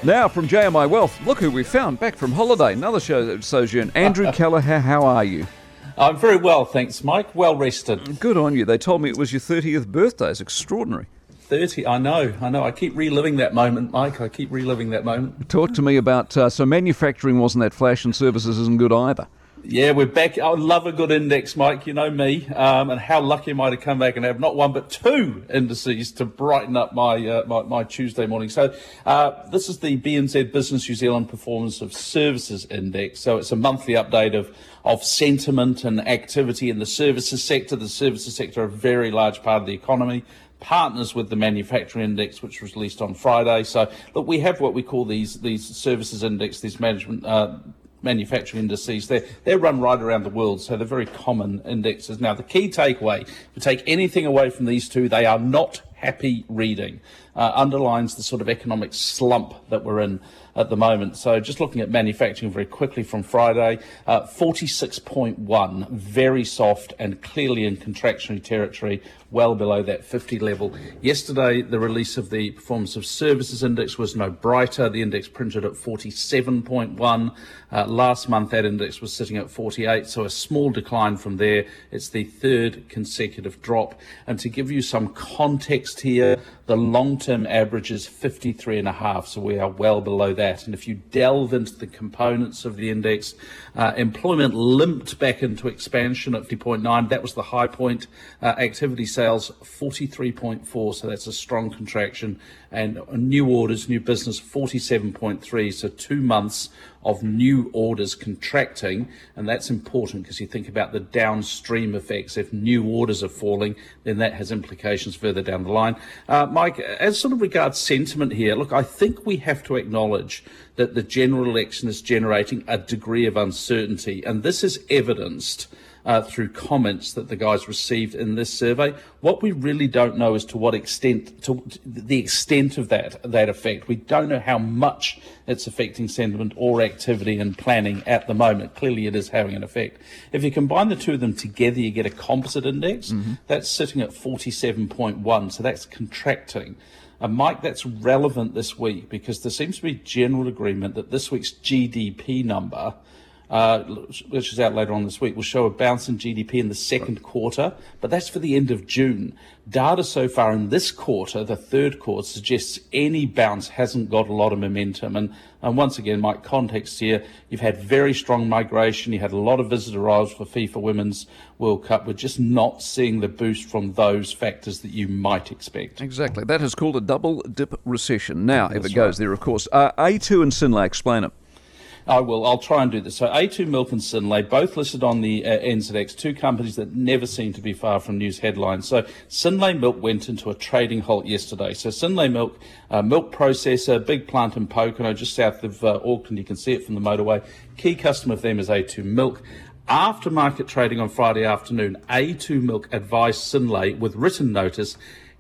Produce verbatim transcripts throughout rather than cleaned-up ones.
Now from J M I Wealth, look who we found back from holiday. Another show sojourn. Andrew Kelleher, how are you? I'm very well, thanks, Mike. Well rested. Good on you. They told me it was your thirtieth birthday. It's extraordinary. thirty, I know, I know. I keep reliving that moment, Mike. I keep reliving that moment. Talk to me about, uh, so manufacturing wasn't that flash and services isn't good either. Yeah, we're back. I love a good index, Mike. You know me, um, and how lucky am I to come back and have not one but two indices to brighten up my uh, my, my Tuesday morning. So uh, this is the B N Z Business New Zealand Performance of Services Index. So it's a monthly update of of sentiment and activity in the services sector. The services sector, a very large part of the economy, partners with the manufacturing index, which was released on Friday. So look, we have what we call these these services index, these management. Uh, manufacturing indices, they're, they're run right around the world, so they're very common indexes. Now, the key takeaway, if you take anything away from these two, they are not happy reading. Uh, underlines the sort of economic slump that we're in at the moment. So just looking at manufacturing very quickly from Friday, uh, forty-six point one, very soft and clearly in contractionary territory, well below that fifty level. Yesterday, the release of the Performance of Services Index was no brighter. The index printed at forty-seven point one. Uh, last month, that index was sitting at forty-eight, so a small decline from there. It's the third consecutive drop. And to give you some context here, the long-term average is fifty-three and a half, so we are well below that. And if you delve into the components of the index, uh, employment limped back into expansion at fifty point nine. That was the high point. Uh, activity sales, forty-three point four, so that's a strong contraction. And new orders, new business, forty-seven point three, so two months of new orders contracting, and that's important because you think about the downstream effects. If new orders are falling, then that has implications further down the line. Uh, Mike, as sort of regards sentiment here, look, I think we have to acknowledge that the general election is generating a degree of uncertainty, and this is evidenced Uh, through comments that the guys received in this survey. What we really don't know is to what extent, to the extent of that that effect. We don't know how much it's affecting sentiment or activity and planning at the moment. Clearly, it is having an effect. If you combine the two of them together, you get a composite index. Mm-hmm. That's sitting at forty-seven point one, so that's contracting. And Mike, that's relevant this week because there seems to be general agreement that this week's G D P number, Uh, which is out later on this week, will show a bounce in G D P in the second quarter, but that's for the end of June. Data so far in this quarter, the third quarter, suggests any bounce hasn't got a lot of momentum. And, and once again, Mike, context here, you've had very strong migration, you had a lot of visitor arrivals for FIFA Women's World Cup. We're just not seeing the boost from those factors that you might expect. Exactly. That is called a double dip recession. Now, That's if it goes right. there, of course. Uh, A two and Synlait, explain it. I will. I'll try and do this. So A two Milk and Synlait, both listed on the uh, N Z X, two companies that never seem to be far from news headlines. So Synlait Milk went into a trading halt yesterday. So Synlait Milk, uh, milk processor, big plant in Pocono, just south of uh, Auckland. You can see it from the motorway. Key customer of them is A two Milk. After market trading on Friday afternoon, A two Milk advised Synlait with written notice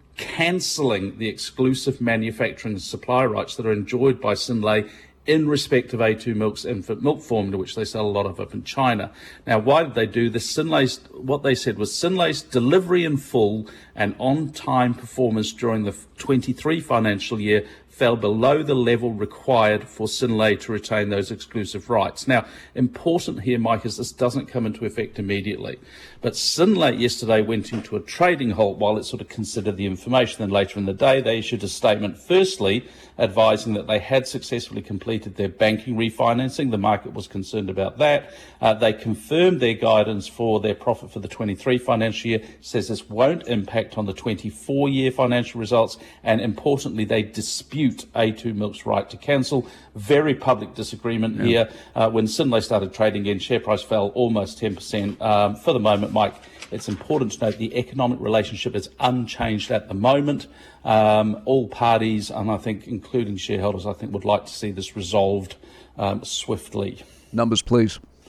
cancelling the exclusive manufacturing and supply rights that are enjoyed by Synlait in respect of A two Milk's infant milk formula, which they sell a lot of up in China. Now, why did they do this? Synlait's, what they said was Synlait's delivery in full and on-time performance during the twenty-three financial year fell below the level required for Synlait to retain those exclusive rights. Now, important here, Mike, is this doesn't come into effect immediately. But Synlait yesterday went into a trading halt while it sort of considered the information. Then later in the day, they issued a statement, firstly, advising that they had successfully completed their banking refinancing. The market was concerned about that. Uh, they confirmed their guidance for their profit for the twenty-three financial year, says this won't impact on the twenty-four year financial results, and importantly, they dispute A two Milk's right to cancel. Very public disagreement yeah. here. Uh, when Synlait started trading again, share price fell almost ten percent. Um, for the moment, Mike, it's important to note the economic relationship is unchanged at the moment. Um, all parties, and I think including shareholders, I think would like to see this resolved um, swiftly. Numbers, please.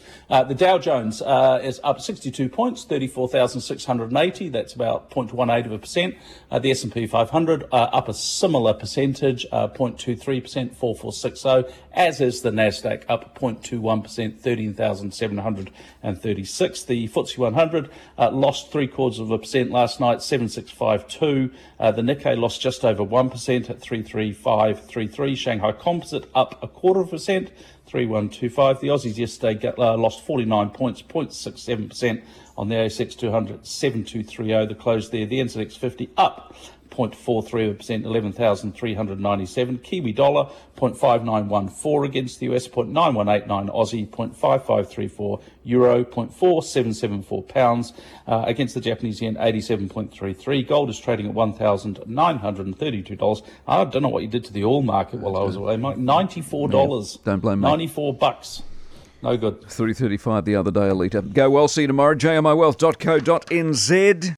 Uh, the Dow Jones uh, is up sixty-two points, thirty-four thousand six hundred eighty. That's about zero point one eight of a percent. Uh, the S and P five hundred uh, up a similar percentage, uh, zero point two three percent, four four six zero. As is the Nasdaq, up zero point two one percent, thirteen thousand seven hundred thirty-six. The F T S E one hundred uh, lost three quarters of a percent last night, seven six five two. Uh, the Nikkei lost just over one percent at three three five three three. Shanghai Composite up a quarter of a percent, three one two five. The Aussies yesterday got, uh, lost forty-nine points, zero point six seven percent on the A S X two hundred, seven two three zero. The close there. The N Z X fifty up zero point four three percent, eleven thousand three hundred ninety-seven. Kiwi dollar, zero point five nine one four against the U S, zero point nine one eight nine Aussie, zero point five five three four euro, zero point four seven seven four pounds. Uh, against the Japanese yen, eighty-seven point three three. Gold is trading at one thousand nine hundred thirty-two dollars. I don't know what you did to the oil market while I was away, Mike. ninety-four dollars. Yeah, don't blame me. ninety-four bucks. No good. three thirty-five the other day a litre. Go well, see you tomorrow. j m i wealth dot co dot n z